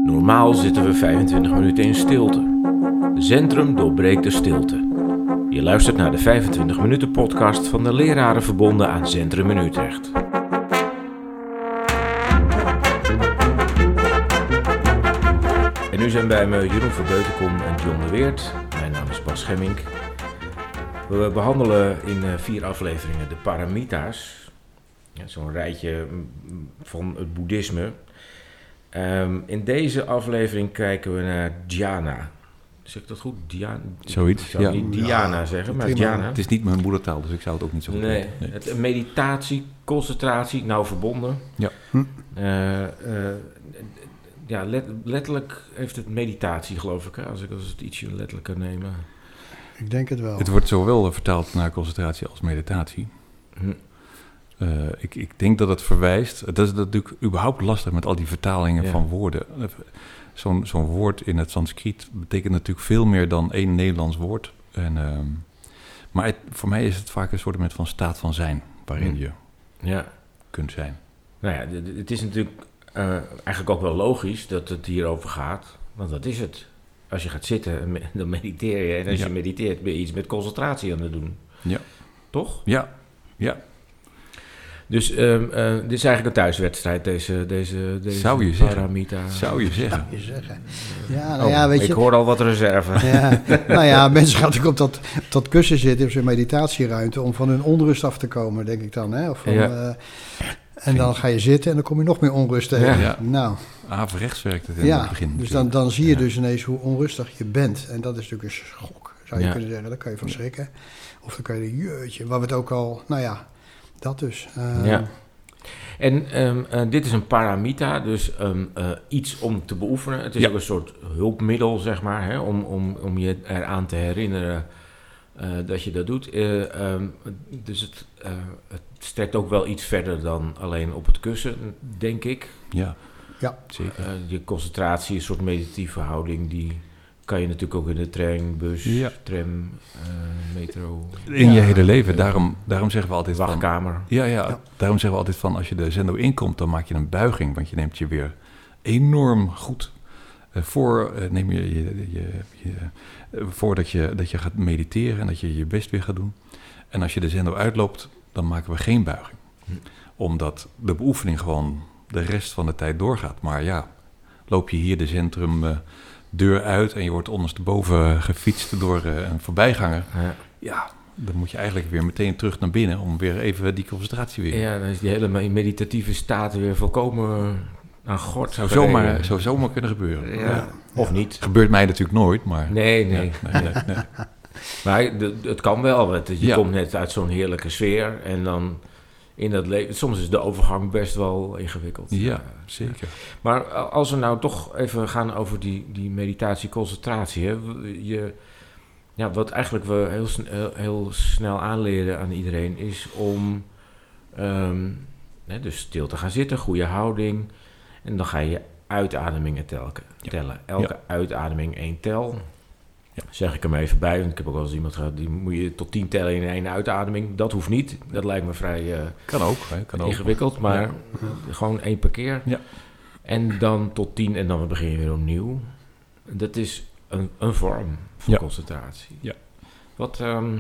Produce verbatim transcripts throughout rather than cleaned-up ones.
Normaal zitten we vijfentwintig minuten in stilte. Zentrum doorbreekt de stilte. Je luistert naar de vijfentwintig minuten podcast van de leraren verbonden aan Zentrum in Utrecht. En nu zijn bij me Jeroen van Deutenkom en John de Weert. Mijn naam is Bas Schemmink. We behandelen in vier afleveringen de paramita's. Ja, zo'n rijtje van het boeddhisme. Um, in deze aflevering kijken we naar dhyana. Zeg ik dat goed? Dhyana? Zoiets, Ik zou ja. niet dhyana ja, zeggen, maar prima. dhyana. Het is niet mijn moedertaal, dus ik zou het ook niet zo goed nee, weten. Nee, het, meditatie, concentratie, nauw verbonden. Ja. Hm. Uh, uh, ja, let, letterlijk heeft het meditatie, geloof ik, hè, als ik als het ietsje letterlijker neem. Ik denk het wel. Het wordt zowel vertaald naar concentratie als meditatie. Hm. Uh, ik, ik denk dat het verwijst... Dat is natuurlijk überhaupt lastig met al die vertalingen ja. van woorden. Zo'n, zo'n woord in het Sanskriet betekent natuurlijk veel meer dan één Nederlands woord. En, uh, maar het, voor mij is het vaak een soort van staat van zijn, waarin hm. je ja. kunt zijn. Nou ja, het is natuurlijk uh, eigenlijk ook wel logisch dat het hierover gaat. Want dat is het. Als je gaat zitten, dan mediteer je. En als ja. je mediteert, ben je iets met concentratie aan het doen. Ja. Toch? Ja, ja. Dus um, uh, dit is eigenlijk een thuiswedstrijd, deze, deze, deze Zou je paramita. Zeggen. Zou je zeggen. Zou je zeggen. Ja, nou ja, oh, weet ik je, hoor al wat reserve. Ja, nou ja, mensen gaan natuurlijk op dat, op dat kussen zitten, op zo'n meditatieruimte, om van hun onrust af te komen, denk ik dan. Hè? Of van, ja. uh, en dan ga je zitten en dan kom je nog meer onrust tegen. Ja. Ja. Nou. Averechts werkt het in ja, het begin. Dus dan, dan zie je ja. dus ineens hoe onrustig je bent. En dat is natuurlijk een schok, zou je ja. kunnen zeggen. Daar kan je van schrikken. Of dan kan je de jeutje, waar we het ook al, nou ja, dat dus. Uh, ja. En um, uh, dit is een paramita, dus um, uh, iets om te beoefenen. Het is ja. ook een soort hulpmiddel, zeg maar, hè, om, om, om je eraan te herinneren uh, dat je dat doet. Uh, um, dus het, uh, het strekt ook wel iets verder dan alleen op het kussen, denk ik. Ja, ja. zeker. Uh, je concentratie, een soort meditatieve houding, die kan je natuurlijk ook in de trein, bus, ja. tram, uh, metro. In je ja. hele leven, daarom, daarom zeggen we altijd wachtkamer. Van, ja, ja, ja, daarom zeggen we altijd van, als je de zendo inkomt, dan maak je een buiging, want je neemt je weer enorm goed uh, voor, uh, neem je, je, je, je uh, voordat je, dat je gaat mediteren en dat je je best weer gaat doen. En als je de zendo uitloopt, dan maken we geen buiging. Hm. Omdat de beoefening gewoon de rest van de tijd doorgaat. Maar ja, loop je hier de centrum... Uh, deur uit en je wordt ondersteboven gefietst door uh, een voorbijganger. Ja. ja, dan moet je eigenlijk weer meteen terug naar binnen om weer even die concentratie weer. Ja, dan is die hele meditatieve staat weer volkomen aan gort. Zou zomaar, zou zomaar kunnen gebeuren. Ja. Ja. Of ja. niet. Gebeurt mij natuurlijk nooit, maar... Nee, nee. Ja, nee, nee, nee. Maar de, het kan wel. Want je ja. komt net uit zo'n heerlijke sfeer en dan... In dat le- Soms is de overgang best wel ingewikkeld. Ja, zeker. Maar als we nou toch even gaan over die, die meditatie-concentratie. Hè, je, ja, wat eigenlijk we heel, sn- heel snel aanleren aan iedereen is om um, hè, dus stil te gaan zitten, goede houding. En dan ga je uitademingen telken, ja. tellen. Elke ja. uitademing één tel. Ja. Zeg ik hem even bij, want ik heb ook wel eens iemand gehad, die moet je tot tien tellen in één uitademing. Dat hoeft niet, dat lijkt me vrij uh, kan ook, hè, kan ingewikkeld, ook. maar ja. gewoon één per keer. Ja. En dan tot tien en dan begin je weer opnieuw. Dat is een, een vorm van ja. concentratie. Ja. Wat um,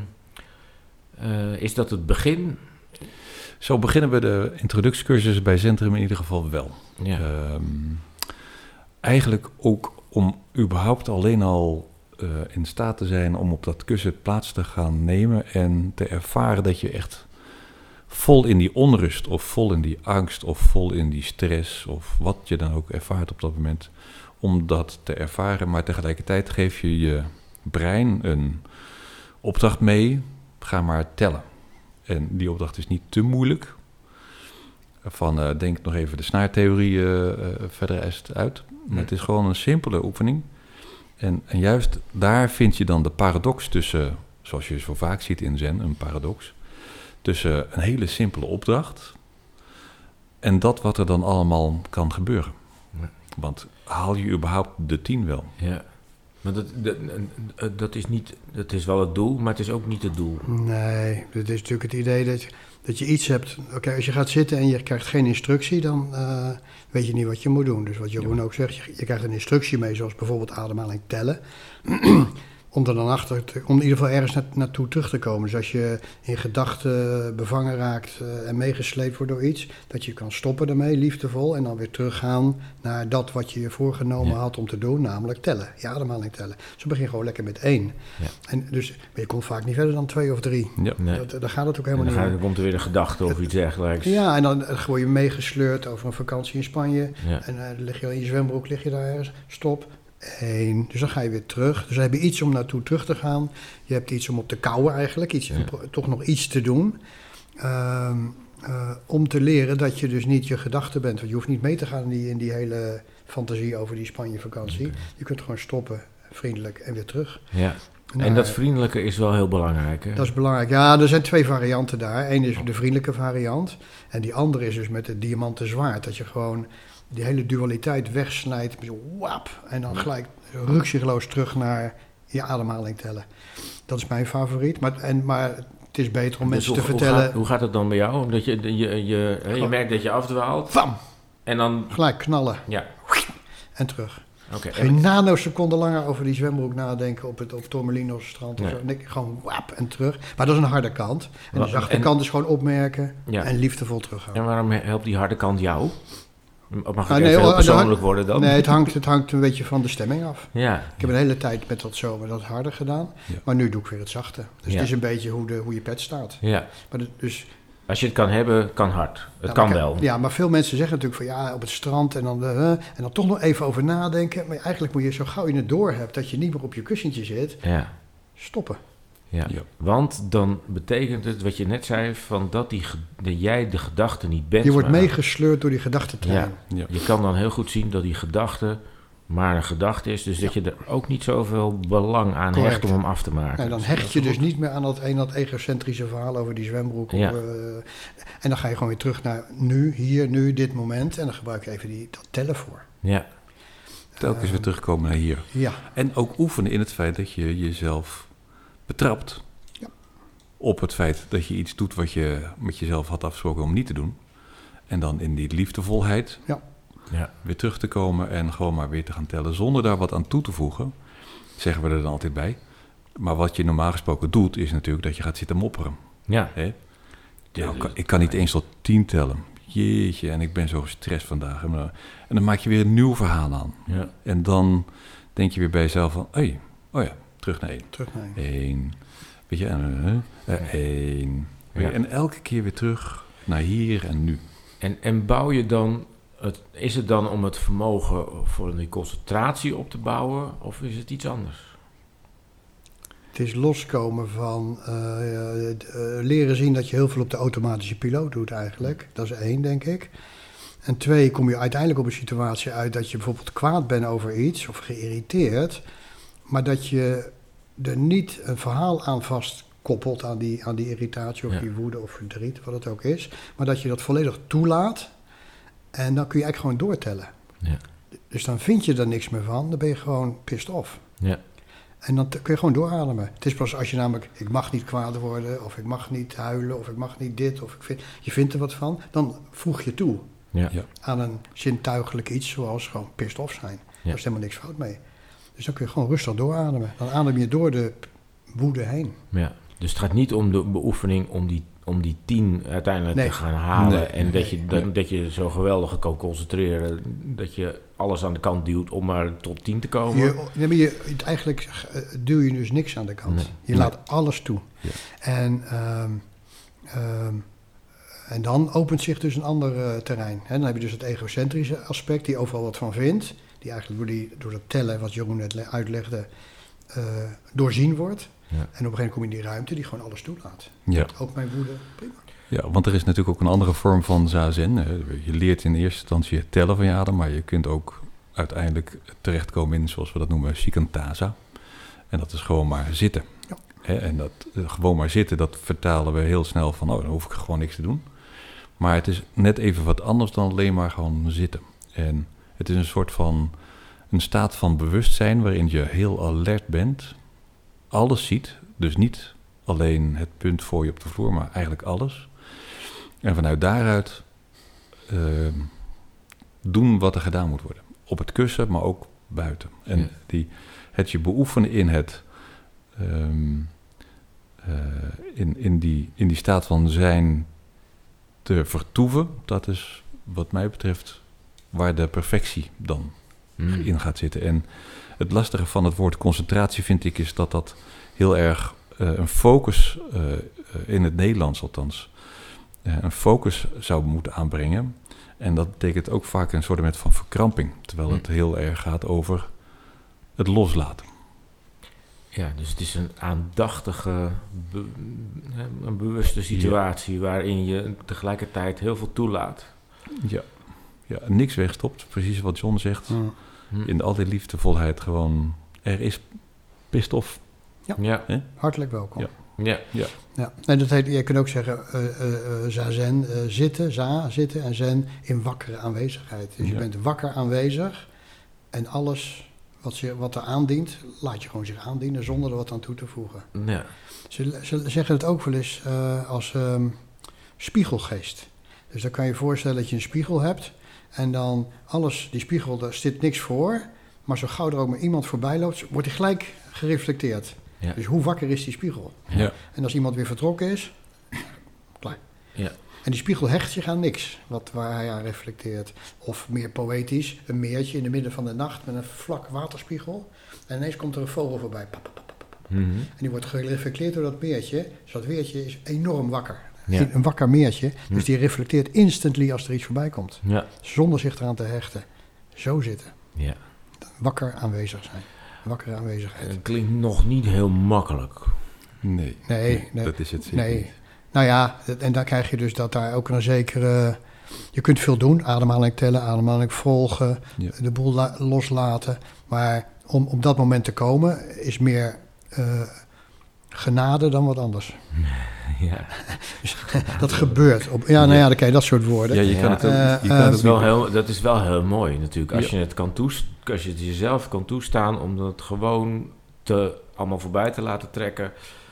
uh, is dat het begin? Zo beginnen we de introductiecursus bij Zentrum in ieder geval wel. Ja. Um, eigenlijk ook om überhaupt alleen al Uh, in staat te zijn om op dat kussen plaats te gaan nemen en te ervaren dat je echt vol in die onrust of vol in die angst of vol in die stress of wat je dan ook ervaart op dat moment, om dat te ervaren, maar tegelijkertijd geef je je brein een opdracht mee, ga maar tellen. En die opdracht is niet te moeilijk, van uh, denk nog even de snaartheorie uh, uh, verder uit, maar het is gewoon een simpele oefening. En, en juist daar vind je dan de paradox tussen, zoals je zo vaak ziet in Zen, een paradox, tussen een hele simpele opdracht en dat wat er dan allemaal kan gebeuren. Ja. Want haal je überhaupt de tien wel? Ja, maar dat, dat, dat is niet, dat is wel het doel, maar het is ook niet het doel. Nee, het is natuurlijk het idee dat je, Dat je iets hebt... Oké, okay, als je gaat zitten en je krijgt geen instructie, dan uh, weet je niet wat je moet doen. Dus wat Jeroen ja. ook zegt, je, je krijgt een instructie mee, zoals bijvoorbeeld ademhaling tellen. Om er dan achter te, om in ieder geval ergens na, naartoe terug te komen. Dus als je in gedachten bevangen raakt uh, en meegesleept wordt door iets, dat je kan stoppen daarmee, liefdevol, en dan weer teruggaan naar dat wat je je voorgenomen ja. had om te doen, namelijk tellen. Je ademhaling tellen. Dus je begint gewoon lekker met één. Ja. En dus maar je komt vaak niet verder dan twee of drie. Ja. Nee. Dat, daar gaat het ook helemaal en dan niet om. Dan komt er weer een gedachte of het, iets dergelijks. Ja, en dan word je meegesleurd over een vakantie in Spanje. Ja. En uh, dan lig je in je zwembroek, lig je daar ergens. Stop. Eén. Dus dan ga je weer terug. Dus dan heb je iets om naartoe terug te gaan. Je hebt iets om op te kauwen eigenlijk. Iets, ja. Toch nog iets te doen. Uh, uh, om te leren dat je dus niet je gedachte bent. Want je hoeft niet mee te gaan in die, in die hele fantasie over die Spanje-vakantie. Okay. Je kunt gewoon stoppen, vriendelijk en weer terug. Ja. En, en dat vriendelijke is wel heel belangrijk, hè? Dat is belangrijk. Ja, er zijn twee varianten daar. Eén is de vriendelijke variant. En die andere is dus met het diamanten zwaard. Dat je gewoon die hele dualiteit wegsnijdt. Wap, en dan gelijk ruksigloos terug naar je ademhaling tellen. Dat is mijn favoriet. Maar, en, maar het is beter om dus mensen hoe, te vertellen... Hoe gaat, hoe gaat het dan bij jou? Omdat je, je, je, je, je merkt dat je afdwaalt. Bam! En dan... Gelijk knallen. Ja. En terug. Okay. Geen nanoseconden langer over die zwembroek nadenken op het op Tormelinos strand. Nee. Of zo. Nee, gewoon wap en terug. Maar dat is een harde kant. En de zachte en, kant is gewoon opmerken ja. en liefdevol teruggaan. En waarom helpt die harde kant jou? Mag het ah, nee, even heel persoonlijk worden dan? Nee, het hangt, het hangt een beetje van de stemming af. Ja. Ik heb een hele tijd met dat zo, met dat harde gedaan. Ja. Maar nu doe ik weer het zachte. Dus ja. het is een beetje hoe, de, hoe je pet staat. Ja. Maar de, dus, als je het kan hebben, kan hard. Het nou, kan kan, wel. Ja, maar veel mensen zeggen natuurlijk van ja, op het strand en dan, uh, en dan toch nog even over nadenken. Maar eigenlijk moet je zo gauw je het door hebt dat je niet meer op je kussentje zit, ja. stoppen. Ja. ja, want dan betekent het, wat je net zei, van dat, die, dat jij de gedachte niet bent. Je wordt maar meegesleurd door die gedachtentrein. Ja. Ja. Je kan dan heel goed zien dat die gedachte maar een gedachte is, dus ja. dat je er ook niet zoveel belang aan Correct. hecht om hem af te maken. Nee, dan hecht je dus goed. niet meer aan dat, een, dat egocentrische verhaal over die zwembroek. Ja. Of, uh, en dan ga je gewoon weer terug naar nu, hier, nu, dit moment. En dan gebruik je even die, dat tellen voor. Ja. Telkens uh, weer terugkomen naar hier. Ja. En ook oefenen in het feit dat je jezelf betrapt ja. op het feit dat je iets doet wat je met jezelf had afgesproken om niet te doen. En dan in die liefdevolheid ja. Ja. weer terug te komen en gewoon maar weer te gaan tellen zonder daar wat aan toe te voegen. Zeggen we er dan altijd bij. Maar wat je normaal gesproken doet is natuurlijk dat je gaat zitten mopperen. Ja. Hè? Ja, ik, kan, ik kan niet eens tot tien tellen. Jeetje, en ik ben zo gestrest vandaag. En dan maak je weer een nieuw verhaal aan. Ja. En dan denk je weer bij jezelf van, hey, oh ja, terug naar één. Terug naar één. Eén. Weet je, en uh, uh, één. Ja. En elke keer weer terug naar hier en nu. En, en bouw je dan, het, is het dan om het vermogen voor die concentratie op te bouwen, of is het iets anders? Het is loskomen van uh, uh, uh, leren zien dat je heel veel op de automatische piloot doet eigenlijk. Dat is één, denk ik. En twee, kom je uiteindelijk op een situatie uit dat je bijvoorbeeld kwaad bent over iets of geïrriteerd, maar dat je er niet een verhaal aan vastkoppelt aan die, aan die irritatie of ja. die woede of verdriet, wat het ook is, maar dat je dat volledig toelaat en dan kun je eigenlijk gewoon doortellen. Ja. Dus dan vind je er niks meer van, dan ben je gewoon pissed off. Ja. En dan kun je gewoon doorademen. Het is pas als je namelijk, ik mag niet kwaad worden, of ik mag niet huilen, of ik mag niet dit, of ik vind, je vindt er wat van, dan voeg je toe ja. aan een zintuigelijk iets, zoals gewoon pissed off zijn. Ja. Daar is helemaal niks fout mee. Dus dan kun je gewoon rustig doorademen. Dan adem je door de woede heen. Ja. Dus het gaat niet om de beoefening om die, om die tien uiteindelijk nee. te gaan halen. Nee, en nee, dat, je, dat, nee. dat je zo geweldig kan concentreren. Dat je alles aan de kant duwt om maar tot tien te komen. Je, nee, maar je, eigenlijk duw je dus niks aan de kant. Nee. Je nee. laat alles toe. Ja. En, um, um, en dan opent zich dus een ander uh, terrein. He, dan heb je dus het egocentrische aspect, die overal wat van vindt. Die eigenlijk door, die, door dat tellen, wat Jeroen net uitlegde, uh, doorzien wordt. Ja. En op een gegeven moment kom je in die ruimte die gewoon alles toelaat. Ja. Ook mijn woede, prima. Ja, want er is natuurlijk ook een andere vorm van zazen. Je leert in eerste instantie het tellen van je adem, maar je kunt ook uiteindelijk terechtkomen in, zoals we dat noemen, shikantaza. En dat is gewoon maar zitten. Ja. En dat gewoon maar zitten, dat vertalen we heel snel van, oh, dan hoef ik gewoon niks te doen. Maar het is net even wat anders dan alleen maar gewoon zitten. En het is een soort van, een staat van bewustzijn waarin je heel alert bent, alles ziet, dus niet alleen het punt voor je op de vloer, maar eigenlijk alles. En vanuit daaruit uh, doen wat er gedaan moet worden. Op het kussen, maar ook buiten. En ja. die, het je beoefenen in het... Um, uh, in, in, die, in die staat van zijn te vertoeven, dat is wat mij betreft waar de perfectie dan mm. in gaat zitten. En het lastige van het woord concentratie vind ik is dat dat heel erg uh, een focus, uh, uh, in het Nederlands althans, uh, een focus zou moeten aanbrengen. En dat betekent ook vaak een soort van verkramping, terwijl het heel erg gaat over het loslaten. Ja, dus het is een aandachtige, be, een bewuste situatie ja. waarin je tegelijkertijd heel veel toelaat. Ja, ja, niks wegstopt, precies wat John zegt. Ja. In al die liefdevolheid gewoon, er is pissed off. Ja, ja. Hartelijk welkom. Ja. Ja. Ja. Ja. En dat heet, je kunt ook zeggen, uh, uh, uh, zazen, uh, zitten, za, zitten en zen in wakkere aanwezigheid. Dus ja. je bent wakker aanwezig en alles... Wat, je, wat er aandient, laat je gewoon zich aandienen zonder er wat aan toe te voegen. Ja. Ze, ze zeggen het ook wel eens uh, als um, spiegelgeest. Dus dan kan je je voorstellen dat je een spiegel hebt en dan alles, die spiegel, daar zit niks voor. Maar zo gauw er ook maar iemand voorbij loopt, wordt hij gelijk gereflecteerd. Ja. Dus hoe wakker is die spiegel? Ja. En als iemand weer vertrokken is, klaar. Ja. En die spiegel hecht zich aan niks, wat, waar hij aan reflecteert. Of meer poëtisch, een meertje in het midden van de nacht met een vlak waterspiegel. En ineens komt er een vogel voorbij. Pap, pap, pap, pap. Mm-hmm. En die wordt gereflecteerd door dat meertje. Dus dat meertje is enorm wakker. Ja. Een wakker meertje. Mm. Dus die reflecteert instantly als er iets voorbij komt. Ja. Zonder zich eraan te hechten. Zo zitten. Ja. Wakker aanwezig zijn. Wakkere aanwezigheid. Het klinkt nog niet heel makkelijk. Nee, nee, nee dat is het zeker nee. niet. Nou ja, en dan krijg je dus dat daar ook een zekere... Je kunt veel doen, ademhaling tellen, ademhaling volgen, ja. de boel la- loslaten. Maar om op dat moment te komen is meer uh, genade dan wat anders. Ja. Dat gebeurt. Op, ja, nou ja, dan krijg je dat soort woorden. Ja, je kan het ook, uh, je kan uh, het dat, is wel heel, dat is wel heel mooi natuurlijk. Als, ja. je het kan toest, als je het jezelf kan toestaan om dat gewoon te, allemaal voorbij te laten trekken...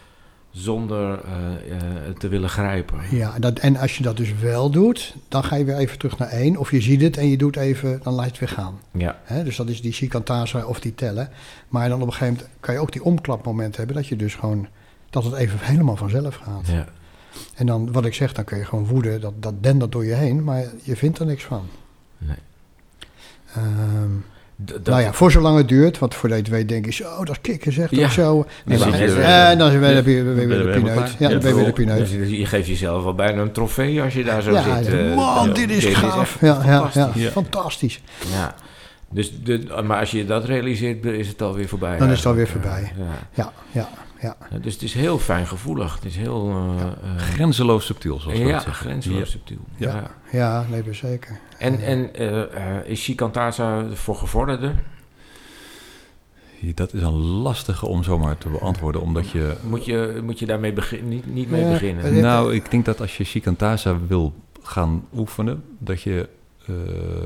zonder uh, uh, te willen grijpen. Ja, dat, en als je dat dus wel doet, dan ga je weer even terug naar één. Of je ziet het en je doet even, dan laat je het weer gaan. Ja. Hè, dus dat is die shikantaza of die tellen. Maar dan op een gegeven moment kan je ook die omklapmoment hebben... dat je dus gewoon, dat het even helemaal vanzelf gaat. Ja. En dan, wat ik zeg, dan kun je gewoon woeden, dat, dat dendert door je heen... maar je vindt er niks van. Nee. Um, D- dat nou ja, voor zolang het duurt, want voordat je het weet denk je... zo, dat is kikken zegt ja. of zo. Nee, maar, maar, en, uh, en dan ben je weer de pineut. Ja, dan ben je weer de pineut. Je, je geeft jezelf wel bijna een trofee als je daar zo ja, zit. Uh, man, ja, dit is dit gaaf. Is ja, ja, ja, ja. fantastisch. Ja. Dus de, maar als je dat realiseert, is het alweer voorbij. Dan is het alweer voorbij. Ja. Ja, ja, ja. Ja, dus het is heel fijngevoelig. Het is heel... Uh, uh, grenzeloos subtiel, zoals we ja, dat zeggen. grenzeloos ja. subtiel. Ja, ja. ja nee, dus zeker. En, en uh, uh, is shikantaza voor gevorderden? Dat is een lastige om zomaar te beantwoorden, omdat je... Moet je, moet je daarmee begin, niet, niet mee ja, beginnen? Nou, ik denk dat als je shikantaza wil gaan oefenen, dat je uh,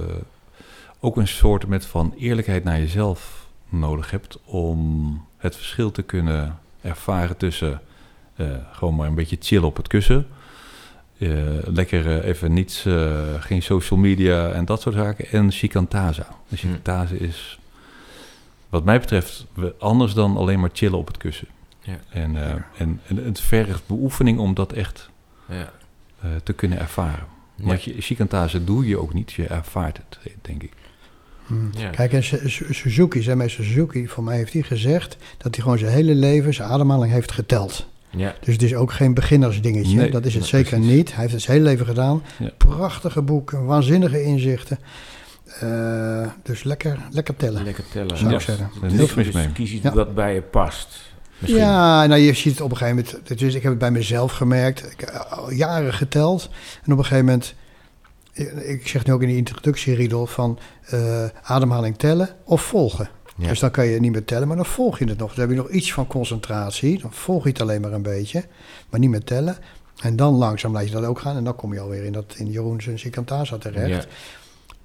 ook een soort met van eerlijkheid naar jezelf nodig hebt om het verschil te kunnen ervaren tussen uh, gewoon maar een beetje chillen op het kussen. Uh, lekker uh, even niets, uh, geen social media en dat soort zaken. En shikantaza. De shikantaza hmm. is... Wat mij betreft anders dan alleen maar chillen op het kussen. Ja. En, uh, ja. en, en het vergt beoefening om dat echt ja. uh, te kunnen ervaren. Ja. Want je shikantaza doe je ook niet, je ervaart het, denk ik. Hmm. Ja. Kijk, en Suzuki, zijn meester Suzuki, voor mij heeft hij gezegd dat hij gewoon zijn hele leven, zijn ademhaling heeft geteld. Ja. Dus het is ook geen beginnersdingetje, nee, dat is het zeker precies. niet. Hij heeft het zijn hele leven gedaan. Ja. Prachtige boeken, waanzinnige inzichten. Uh, dus lekker, lekker tellen. Lekker tellen. Zou ja. ik zeggen. Er is niks mis mee. Dus kies iets ja. wat bij je past. Misschien. Ja, nou je ziet het op een gegeven moment. Dus ik heb het bij mezelf gemerkt. Ik heb al jaren geteld. En op een gegeven moment. Ik zeg nu ook in die introductie, Riedel, van uh, ademhaling tellen of volgen. Ja. Dus dan kan je niet meer tellen, maar dan volg je het nog. Dan heb je nog iets van concentratie. Dan volg je het alleen maar een beetje, maar niet meer tellen. En dan langzaam laat je dat ook gaan. En dan kom je alweer in, dat, in Jeroen zijn shikantaza terecht. Ja.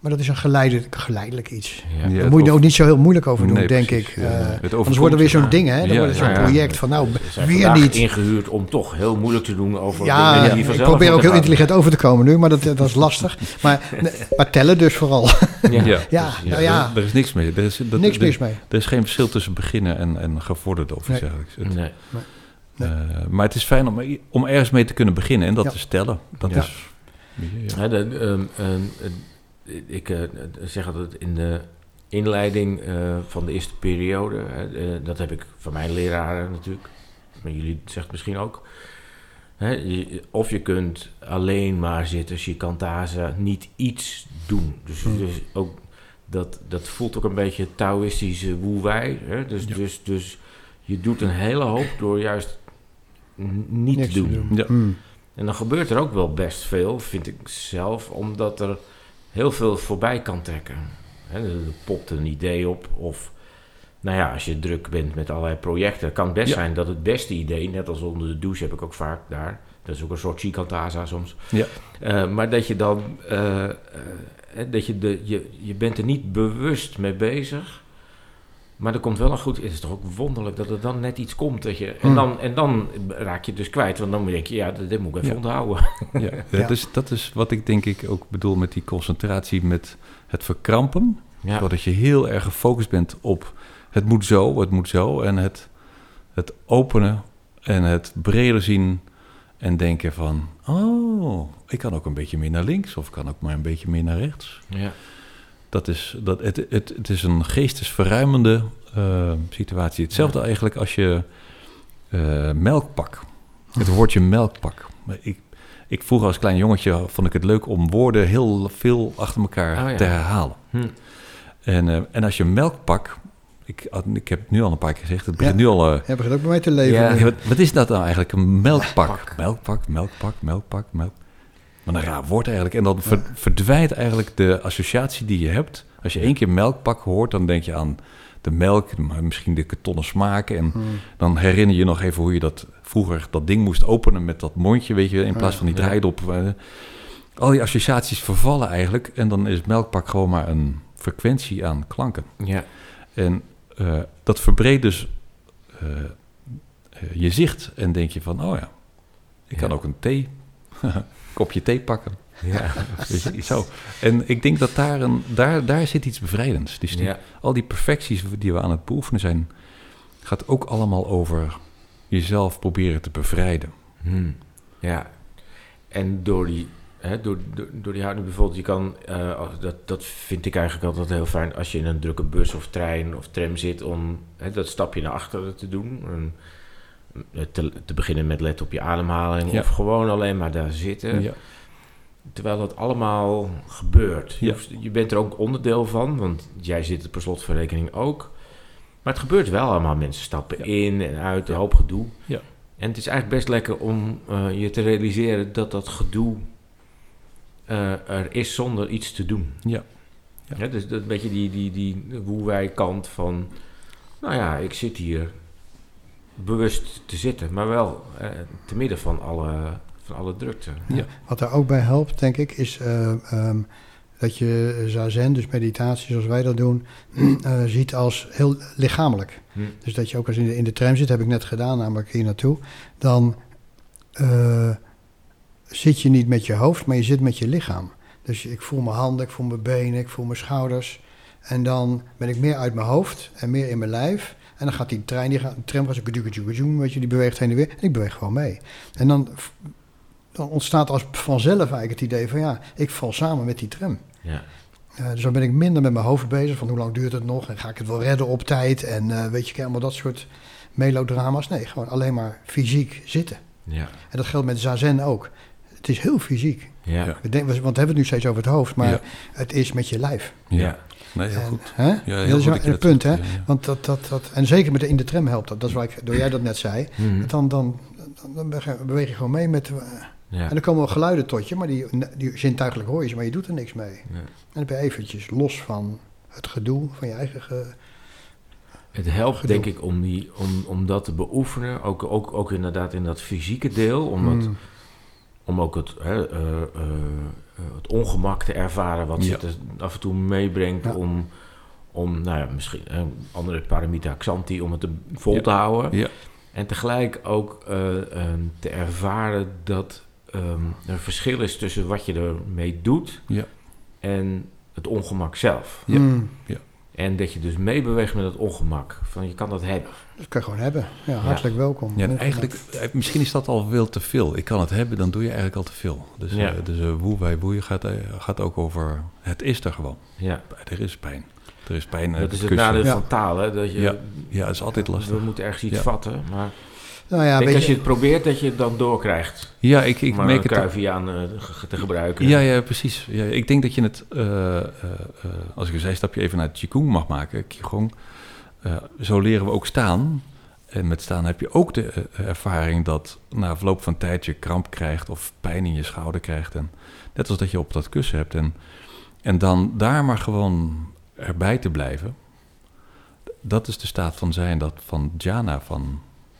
Maar dat is een geleidelijk, geleidelijk iets. Ja. Ja, Daar moet je er of- ook niet zo heel moeilijk over doen, Nee, denk precies. ik. Ja, Uh, het anders overkomt wordt er weer je zo'n maar. ding, hè? Dan Ja, wordt het zo'n ja, ja. project van, nou, Ze zijn weer vandaag niet. ingehuurd om toch heel moeilijk te doen over Ja, dingen die ik vanzelf probeer ook moeten heel gaan. intelligent over te komen nu, maar dat, dat is lastig. Maar, nee, maar tellen dus vooral. Ja, Ja. Ja, dus, nou ja, Er, er is niks mee. Er is, dat, niks er- mis mee. Er is geen verschil tussen beginnen en, en gevorderd of iets Nee. dergelijks. Het- Nee. Nee. eh, maar het is fijn om, om ergens mee te kunnen beginnen en dat Ja. te stellen. Dat Ja. is... Ja. Hè, de, ehm, ehm, eh, ik eh, zeg altijd in de inleiding eh, van de eerste periode, hè, eh, dat heb ik van mijn leraren natuurlijk, maar jullie zegt het misschien ook. Hè, je- of je kunt alleen maar zitten, shikantaza, niet iets doen. Dus, Hmm. dus ook dat, dat voelt ook een beetje Taoïstische woe-wei. Hè? Dus, Ja. dus, dus je doet een hele hoop door juist n- niet Niks te doen. te doen. Ja. Mm. En dan gebeurt er ook wel best veel, vind ik zelf, omdat er heel veel voorbij kan trekken. Hè, er popt een idee op, of nou ja, als je druk bent met allerlei projecten, kan het best Ja. zijn dat het beste idee, net als onder de douche heb ik ook vaak daar, dat is ook een soort shikantaza soms, Ja. Eh, maar dat je dan, eh, eh, dat je, de, je, je bent er niet bewust mee bezig. Maar er komt wel een goed... Het is toch ook wonderlijk dat er dan net iets komt. Dat je, en, Hmm. dan, en dan raak je het dus kwijt. Want dan denk je, ja, dit, dit moet ik even Ja. onthouden. Ja, Ja. Dat, is, dat is wat ik denk ik ook bedoel met die concentratie, met het verkrampen. Ja, Doordat je heel erg gefocust bent op het moet zo, het moet zo. En het, het openen en het breder zien en denken van... Oh, ik kan ook een beetje meer naar links of ik kan ook maar een beetje meer naar rechts. ja, Dat is, dat, het, het, het is een geestesverruimende eh, situatie. Hetzelfde Ja. eigenlijk als je eh, melkpak. Het woordje melkpak. Maar Ik, ik vroeger als klein jongetje vond ik het leuk om woorden heel veel achter elkaar Oh ja. te herhalen. hm. En, eh, en als je melkpak... Ik, had- ik heb het nu al een paar keer gezegd. Het begint Ja. nu al... eh, Jij begint ook bij mij te leven. Ja. nu. ja, wat, wat is dat nou eigenlijk? Een melkpak. Melkpak. Melkpak, melkpak, melkpak, melk. Maar een raar woord eigenlijk. En dan ver- verdwijnt eigenlijk de associatie die je hebt. Als je één keer melkpak hoort, dan denk je aan de melk, maar misschien de kartonnen smaken. En Mm. dan herinner je nog even hoe je dat vroeger dat ding moest openen met dat mondje, weet je, in plaats van die Ja. draaidop. Eh, Al die associaties vervallen eigenlijk. En dan is melkpak gewoon maar een frequentie aan klanken. ja, En eh, dat verbreedt dus eh, eh, je zicht. En denk je van, oh ja, ik kan Ja. ook een thee, kopje thee pakken. ja, Weet je, zo. En ik denk dat daar, een, daar, daar zit iets bevrijdends. Dus die, ja, al die perfecties die we aan het beoefenen zijn, gaat ook allemaal over jezelf proberen te bevrijden. hm. ja. En door die, hè, door, door, door die houding bijvoorbeeld, je kan, eh, als- dat, dat vind ik eigenlijk altijd heel fijn, als je in een drukke bus of trein of tram zit, om hè, dat stapje naar achteren te doen. En, eh, te, te beginnen met let op je ademhaling, Ja. of gewoon alleen maar daar zitten. Ja. Terwijl dat allemaal gebeurt. Je, Ja. hoeft- je bent er ook onderdeel van, want jij zit er per slot van rekening ook. Maar het gebeurt wel allemaal. Mensen stappen Ja. in en uit, een Ja. hoop gedoe. Ja. En het is eigenlijk best lekker om eh, je te realiseren dat dat gedoe eh, er is zonder iets te doen. Ja. Ja. Ja, dus dat een beetje die, die, die woe-wij kant van... Nou ja, ik zit hier bewust te zitten, maar wel eh, te midden van alle, van alle drukte. Ja. Wat daar ook bij helpt, denk ik, is eh, ehm, dat je zazen, dus meditatie zoals wij dat doen, eh, ziet als heel lichamelijk. Hm. Dus dat je ook als in de, in de tram zit, heb ik net gedaan, namelijk hier naartoe, dan eh, zit je niet met je hoofd, maar je zit met je lichaam. Dus ik voel mijn handen, ik voel mijn benen, ik voel mijn schouders. En dan ben ik meer uit mijn hoofd en meer in mijn lijf. En dan gaat die trein, die gaat, de tram gaat zo gedoe, weet je, die beweegt heen en weer. En ik beweeg gewoon mee. En dan, dan ontstaat als vanzelf eigenlijk het idee van ja, ik val samen met die tram. Ja. Uh, dus dan ben ik minder met mijn hoofd bezig van hoe lang duurt het nog en ga ik het wel redden op tijd en uh, weet je, allemaal dat soort melodrama's. Nee, gewoon alleen maar fysiek zitten. Ja. En dat geldt met zazen ook. Het is heel fysiek. Ja. Ja. We denken, want we hebben het nu steeds over het hoofd, maar Ja. het is met je lijf. Ja. Ja. Nee, heel En, goed. hè? Ja, dat heel is goed een dat je dat punt, hè? zegt, ja, ja. Want dat, dat, dat, en zeker met de, in de tram helpt dat. Dat is waar ik, door jij dat net zei. Mhm. Dan, dan, dan beweeg je gewoon mee met... Uh, Ja. En dan komen wel geluiden tot je, maar die, die zintuigelijk hoor je ze, maar je doet er niks mee. Ja. En dan ben je eventjes los van het gedoe, van je eigen... Ge... Het helpt gedoe. denk ik om, die, om, om dat te beoefenen, ook, ook, ook inderdaad in dat fysieke deel, omdat Mm. om ook het, hè, uh, uh, het ongemak te ervaren wat Ja. het af en toe meebrengt. Ja. Om, om, nou ja, misschien een andere paramita xanthi, om het te, vol Ja. te houden. Ja. En tegelijk ook uh, um, te ervaren dat um, er verschil is tussen wat je ermee doet Ja. en het ongemak zelf. Ja. Mm, En dat je dus meebeweegt met het ongemak. Van je kan dat hebben. dat kan je gewoon hebben. Ja, hartelijk welkom. Ja, en Ongemak. eigenlijk, eh, misschien is dat al veel te veel. Ik kan het hebben, dan doe je eigenlijk al te veel. Dus, Ja. eh, dus uh, woe wij boeien gaat, uh, gaat ook over, het is er gewoon. Ja. Er is pijn. Er is pijn. uh, Dat is het kussen. nadeel Ja. van taal, hè? Dat je, Ja. Ja, dat is altijd lastig. We moeten ergens iets Ja. vatten, maar Nou ja, ik denk weet als je je, het probeert dat je het dan doorkrijgt. Ja, ik, ik om maar merk een het ook. Cruyffiaan uh, ge- te gebruiken. Ja, ja, precies. Ja, ik denk dat je het, uh, uh, uh, als ik een zijstapje even naar Qigong mag maken, Qigong, uh, zo leren we ook staan. En met staan heb je ook de uh, ervaring dat na verloop van tijd je kramp krijgt of pijn in je schouder krijgt. En net als dat je op dat kussen hebt. En, en dan daar maar gewoon erbij te blijven, dat is de staat van zijn, dat van jhana, van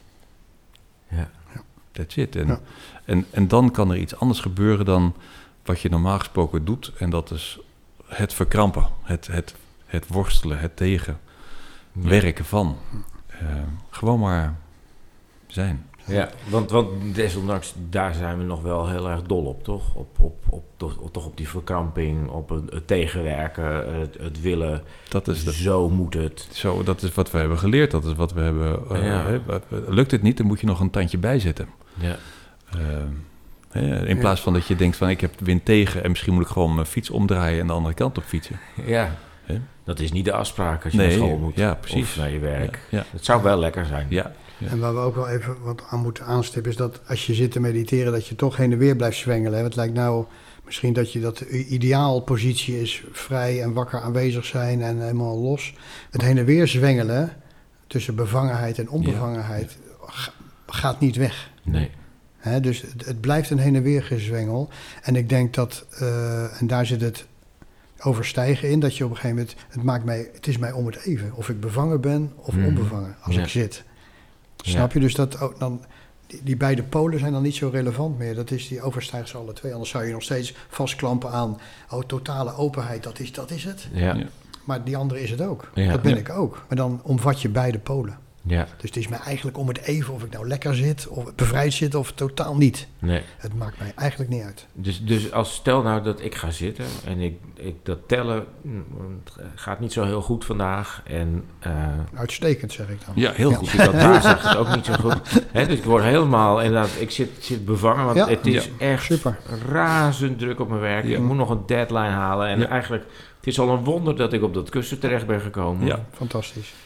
Ja. that's it. En, Ja. en, en dan kan er iets anders gebeuren dan wat je normaal gesproken doet. En dat is het verkrampen, het, het, het worstelen, het tegenwerken van. Uh, gewoon maar zijn. Ja, want, want desondanks, daar zijn we nog wel heel erg dol op, toch? Op, op, op, toch, toch op die verkramping, op het, het tegenwerken, het, het willen. Dat is, de, Zo moet het. zo, dat is wat we hebben geleerd. Dat is wat we hebben... Uh, Ja. hè, wat- lukt het niet, dan moet je nog een tandje bijzetten. Ja. Uh, hè, in plaats van dat je denkt van ik heb wind tegen en misschien moet ik gewoon mijn fiets omdraaien en de andere kant op fietsen. Ja. Hè? Dat is niet de afspraak als je Nee, naar school moet. ja, precies. Of naar je werk. Ja, ja, Het zou wel lekker zijn. ja, ja. en waar we ook wel even wat aan moeten aanstippen, is dat als je zit te mediteren, dat je toch heen en weer blijft zwengelen. Hè? Het lijkt nou misschien dat je dat de ideaalpositie is, vrij en wakker aanwezig zijn en helemaal los. Het heen en weer zwengelen tussen bevangenheid en onbevangenheid ga- gaat niet weg. Nee. Hè, dus het, het blijft een heen en weer gezwengel. En ik denk dat, uh, en daar zit het overstijgen in, dat je op een gegeven moment, het maakt mij, het is mij om het even. Of ik bevangen ben of Mm. onbevangen als Ja. ik zit. Ja. Snap je? Dus dat ook dan, die, die beide polen zijn dan niet zo relevant meer. Dat is, die overstijgt ze alle twee. Anders zou je nog steeds vastklampen aan, oh, totale openheid, dat is, dat is het. Ja. Ja. Maar die andere is het ook. Ja. Dat ben Ja. ik ook. Maar dan omvat je beide polen. Ja. Dus het is mij eigenlijk om het even of ik nou lekker zit, of bevrijd zit, of totaal niet. Nee. Het maakt mij eigenlijk niet uit. Dus, dus als stel nou dat ik ga zitten en ik, ik dat tellen mm, het gaat niet zo heel goed vandaag. En uh, Uitstekend, zeg ik dan. Ja, heel Ja. goed. zie dat daar zegt het ook niet zo goed. Hè, dus ik word helemaal, inderdaad, ik zit, zit bevangen, want Ja. het is Ja. echt Super. razend druk op mijn werk. Ja. Ik moet nog een deadline halen en Ja. eigenlijk, het is al een wonder dat ik op dat kussen terecht ben gekomen. Ja. Fantastisch.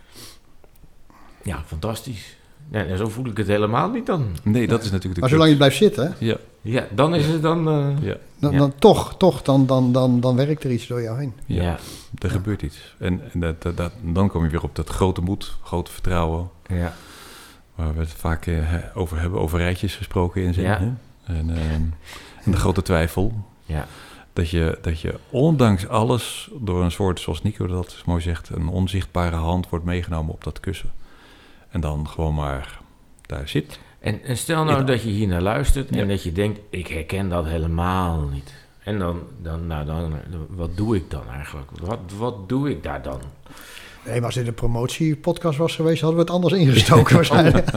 Ja, fantastisch. Ja, en zo voel ik het helemaal niet dan. Nee, dat is natuurlijk de Maar zolang je blijft zitten, crux. Ja, Ja, dan is het dan... uh, ja, dan, Ja. dan toch, toch dan, dan, dan, dan werkt er iets door jou heen. ja, ja. er Ja. gebeurt iets. En, en dat, dat, dat- dan kom je weer op dat grote moed, grote vertrouwen, Ja. waar we het vaak eh, over hebben, over rijtjes gesproken in zin. Ja. Hè? En, ehm, en de grote twijfel. Ja. Dat je, dat je ondanks alles door een soort, zoals Nico dat mooi zegt, een onzichtbare hand wordt meegenomen op dat kussen. En dan gewoon maar daar zit. En, en stel nou Ja. dat je hier naar luistert en Ja. dat je denkt, ik herken dat helemaal niet. En dan, dan, nou dan, wat doe ik dan eigenlijk? Wat, wat doe ik daar dan? Nee, maar als dit een promotiepodcast was geweest, hadden we het anders ingestoken waarschijnlijk.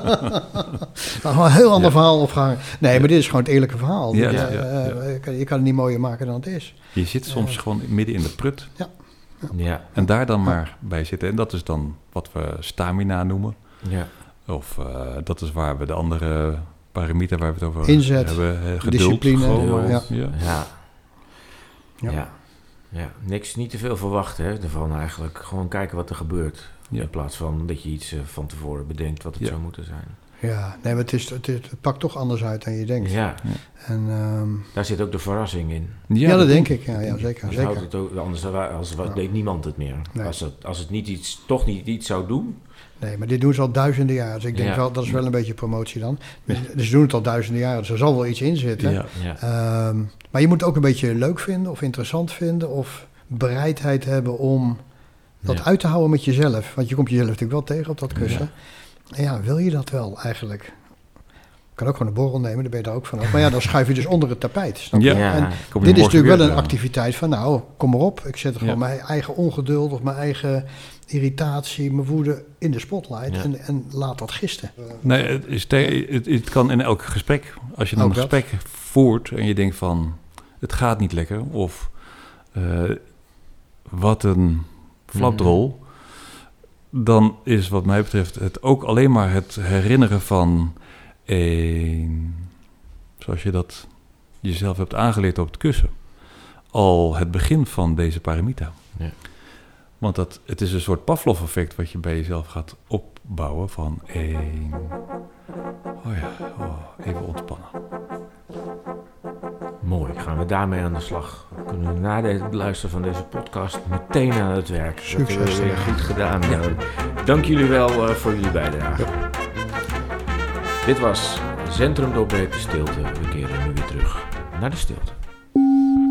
Nou, een heel ander Ja. verhaal opgehangen. Nee, maar dit is gewoon het eerlijke verhaal. Ja, Dit, ja, eh, ja, ja. je kan- Je kan het niet mooier maken dan het is. Je zit soms Ja. gewoon midden in de prut. Ja, En daar dan maar bij zitten. En dat is dan wat we stamina noemen. ja, Of uh, dat is waar we de andere paramieten waar we het over Inzet, hebben. Uh, geduld, discipline, gewoon, ja. ja. ja. Ja. Ja. Ja, niks, niet te veel verwachten hè, ervan eigenlijk. Gewoon kijken wat er gebeurt. Ja. In plaats van dat je iets uh, van tevoren bedenkt wat het Ja. zou moeten zijn. Ja, nee, maar het, is, het, is- het pakt toch anders uit dan je denkt. Ja, En, ehm, daar zit ook de verrassing in. ja, dat denk ik. Ja, ja zeker. Anders, houdt zeker. het ook, anders als, als, Ja. deed niemand het meer. Nee. Als, het, als het niet iets, toch niet iets zou doen. Nee, maar dit doen ze al duizenden jaar. Dus ik denk Ja. wel, dat is wel een beetje promotie dan. Dus ze doen het al duizenden jaar, dus er zal wel iets in zitten. Ja. Ja, Ehm, maar je moet het ook een beetje leuk vinden of interessant vinden of bereidheid hebben om dat Ja. uit te houden met jezelf. Want je komt jezelf natuurlijk wel tegen op dat kussen. En ja, wil je dat wel eigenlijk? kan ook gewoon een borrel nemen, dan ben je daar ook van af. Maar ja, dan schuif je dus onder het tapijt. Snap je? Ja, Ja. En kom je dit is morgen natuurlijk weer, wel een ja. activiteit van, nou, kom maar op. Ik zet er gewoon Ja. mijn eigen ongeduld of mijn eigen irritatie, mijn woede in de spotlight Ja. en, en laat dat gisten. Nee, het, is te- het, het kan in elk gesprek. Als je Ook een dat. gesprek voert en je denkt van, het gaat niet lekker. Of eh, wat een flapdrol. Dan is wat mij betreft het ook alleen maar het herinneren van een, zoals je dat jezelf hebt aangeleerd op het kussen, al het begin van deze paramita. Ja. Want dat, het is een soort Pavlov-effect wat je bij jezelf gaat opbouwen van één. Oh ja, oh, even ontspannen. Mooi, gaan we daarmee aan de slag. We kunnen na de- het luisteren van deze podcast meteen aan het werk. Dat Succes, hebben we weer ja. goed gedaan. Ja. Dank jullie wel uh, voor jullie bijdrage. Dit was Centrum Doorbreek de Stilte. We keren nu weer terug naar de stilte.